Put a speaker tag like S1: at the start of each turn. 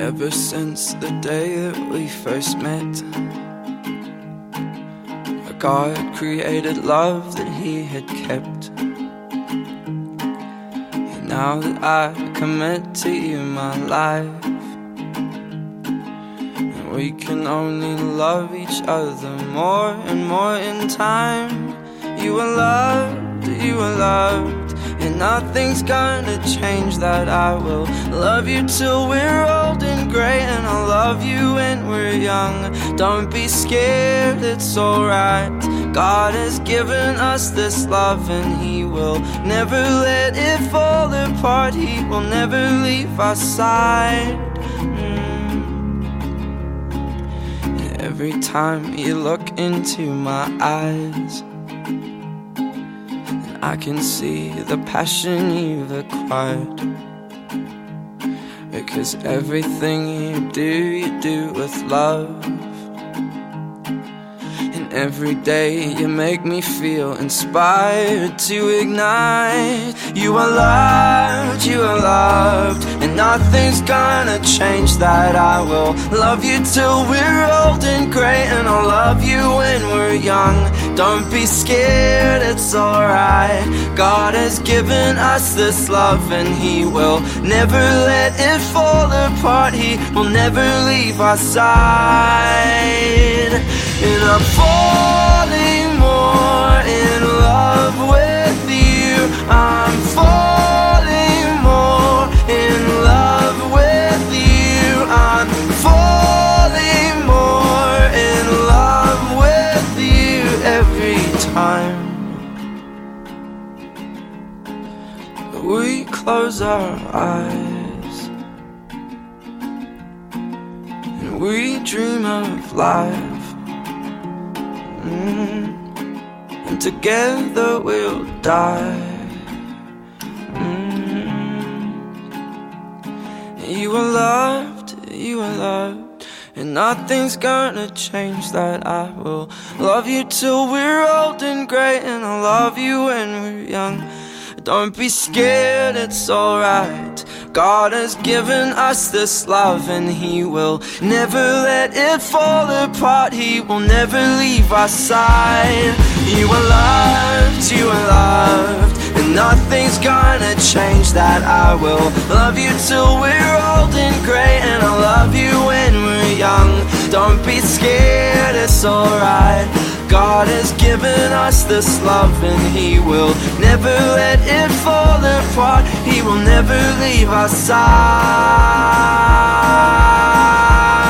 S1: Ever since the day that we first met, God created love that He had kept. And now that I commit to you my life, and we can only love each other more and more in time. You are loved, you are loved, and nothing's gonna change that. I will love you till we're old and grey, and I'll love you when we're young. Don't be scared, it's alright. God has given us this love, and He will never let it fall apart. He will never leave our side. Every time you look into my eyes, I can see the passion you've acquired, because everything you do with love. And every day you make me feel inspired to ignite. You are loved, you are loved, and nothing's gonna change that. I will love you till we're old and grey, and I'll love you when we're young. Don't be scared, it's alright. God has given us this love, and He will never let it fall apart. He will never leave our side. And I'm falling more in love with you. I'm falling more in love with you. I'm falling more in love with you every time we close our eyes and we dream of life. And together we'll die. You are loved, you are loved, and nothing's gonna change that. I will love you till we're old and grey, and I'll love you when we're young. Don't be scared, it's alright. God has given us this love, and He will never let it fall apart. He will never leave our side. You are loved, you are loved, and nothing's gonna change that. I will love you till we're old and grey, and I'll love you when we're young. Don't be scared, it's alright. God has given us this love, and He will never let it fall apart. He will never leave our side.